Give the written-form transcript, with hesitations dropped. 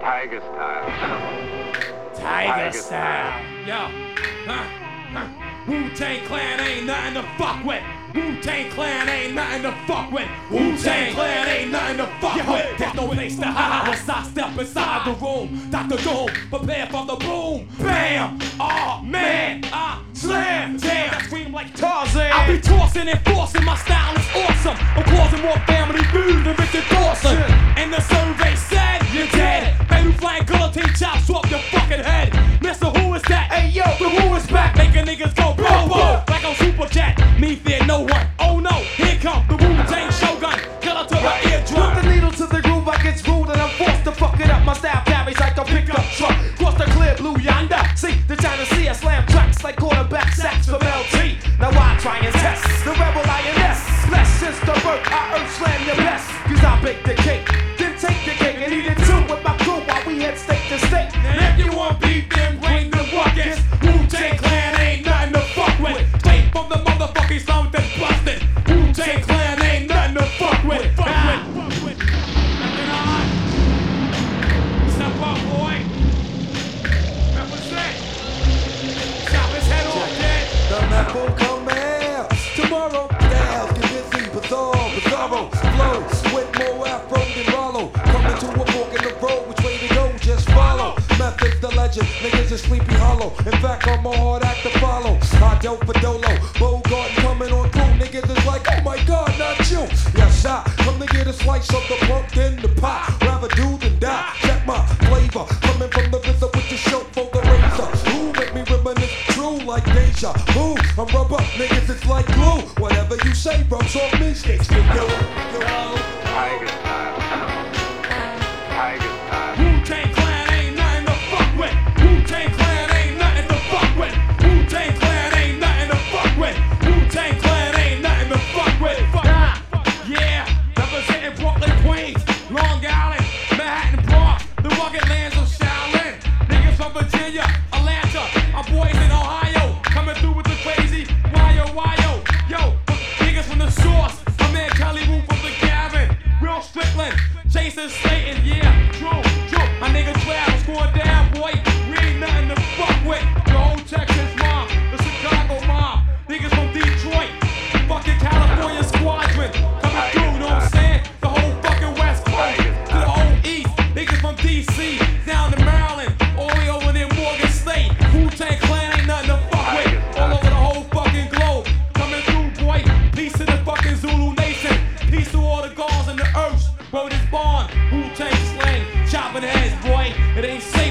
Tiger style. Tiger style. Yo. Wu-Tang Clan ain't nothing to fuck with. Wu-Tang Clan ain't nothing to fuck with. Wu-Tang Clan ain't nothing to fuck with. There's no place to hide once I step inside the room. Dr. Doom, prepare for the boom. Bam! Oh man, I slam. Damn, I scream like Tarzan. I be tossing and forcing, my style is awesome. I'm causing more family food than Richard Dawson. And the survey said you're dead. Baby flying guillotine chops off your fucking head. Mister, who is that? Hey yo, the who is back, making niggas go boom boom like on Super Jet. Me fear no one. Oh no, here come the Wu-Tang Shogun. Killer to the eardrum. Put the needle to the groove, I get screwed and I'm forced to fuck it up. My style carries like a pickup truck. Cross the clear blue yonder. See the China Sea, I slam tracks like quarterback sacks from LT. Now I try and test the rebel INS. Blessed since the birth, I earth slam your best. Cause I bake the cake, then take the cake and eat it too with my crew while we head state to state. And if you want beef, then bring the buckets. Wu-Tang Clan ain't nothing to fuck with. Straight from the motherfucking slum that's busted. Wu-Tang Clan ain't nothing to fuck with. Step up, boy. Represent. Chop his head off, kid. The map will come out tomorrow. Styles get busy, bizarro, flow with more afro than Rollo. Coming to a fork in the road, which way to go? Just follow. Method's the legend, niggas is Sleepy Hollow. In fact, I'm a hard act to follow. I dealt for Dolo, Bogart coming on through. Niggas is like, oh my God, not you. Yes, I come to get a slice of the pumpkin, the pie. Rather do than die. Check my flavor, coming from the RZA with the show for the razor. Who make me reminisce true like deja vu? I'm rubber, niggas it's like glue. Whatever you say, rubs off me, sticks to you. Tiger style. Tiger style. Wu-Tang Clan ain't nothing to fuck with. Wu-Tang Clan ain't nothing to fuck with. Wu-Tang Clan ain't nothing to fuck with. Wu-Tang Clan ain't nothing to fuck with. Yeah, representing Brooklyn, Queens, Long Island, Manhattan, Bronx, the rugged lands of Shaolin. Niggas from Virginia, Atlanta, our boys in Ohio, coming through with the crazy wyo. Yo, niggas from the source, my man Kelly Wu from the Gavin, Will Strickland, Jason Slayton, yeah, true. My nigga Travis going down, boy. We ain't nothing to fuck with. The whole Texas mob, the Chicago mob, niggas from Detroit, fucking California squadron, coming through, you know what I'm saying? The whole fucking West Coast, to the whole East, niggas from DC, down to Maryland, all the way over near Morgan State. Wu-Tang Clan ain't nothing to fuck with, all over the whole fucking globe, coming through, boy. Peace to the fucking Zulu Nation, peace to all the gods and the earth. Word is born, Wu-Tang slang, chopping heads, boy. It ain't